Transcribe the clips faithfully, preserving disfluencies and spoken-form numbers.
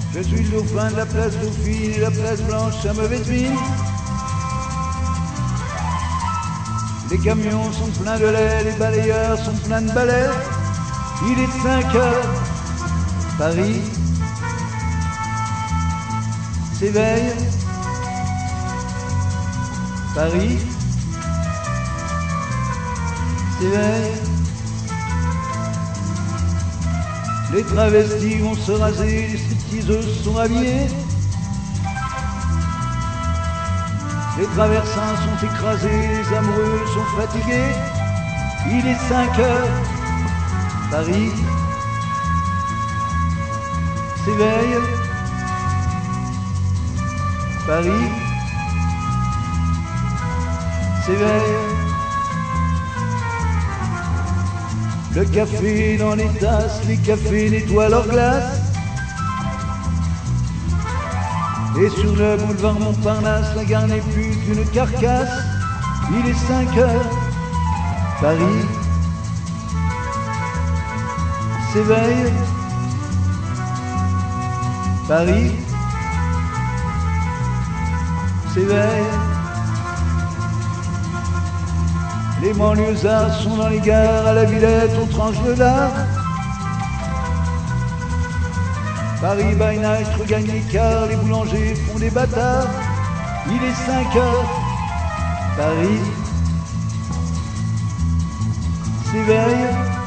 Je suis le dauphin de la place Dauphine et la place Blanche à mauvaise mine. Les camions sont pleins de lait, les balayeurs sont pleins de balais. Il est cinq heures, Paris s'éveille. Paris s'éveille. Les travestis vont se raser, les stripteaseuses sont habillées. Les traversins sont écrasés, les amoureux sont fatigués. Il est cinq heures, Paris s'éveille. Paris s'éveille. Le café dans les tasses, les cafés nettoient leurs glaces. Et sur le boulevard Montparnasse, la gare n'est plus qu'une carcasse. Il est cinq heures, Paris s'éveille. Paris s'éveille. Les banlieusards sont dans les gares, à la Villette on tranche le lard. Paris by night regagne l'écart, les boulangers font des bâtards. Il est cinq heures, Paris s'éveille.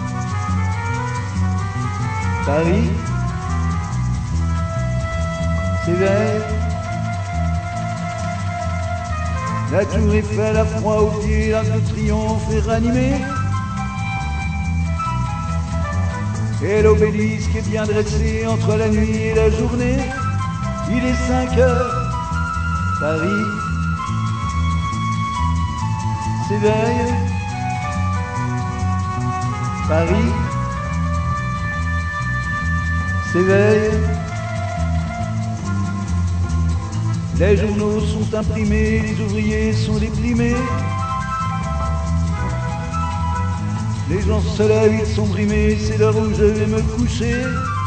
Paris s'éveille. La tour Eiffel a froid aux pieds, l'Arc de Triomphe est ranimé. Et l'obélisque est bien dressé entre la nuit et la journée. Il est cinq heures, Paris s'éveille. Paris s'éveille. Les journaux sont imprimés, les ouvriers sont déprimés. Les gens se lèvent, ils sont brimés, c'est l'heure où je vais me coucher.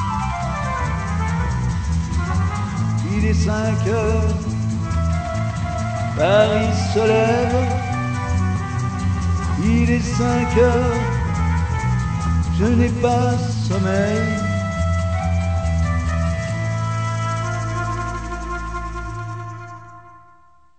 Il est cinq heures, Paris se lève. Il est cinq heures, je n'ai pas sommeil.